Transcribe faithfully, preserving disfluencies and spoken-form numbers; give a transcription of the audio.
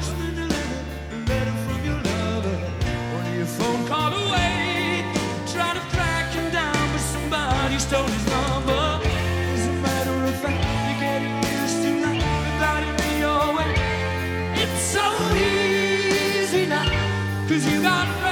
postman delivered a letter from your lover. Only a phone call away, trying to track him down, but somebody stole his number. As a matter of fact, you're getting used to life without it being your way. It's so easy now, 'cause you got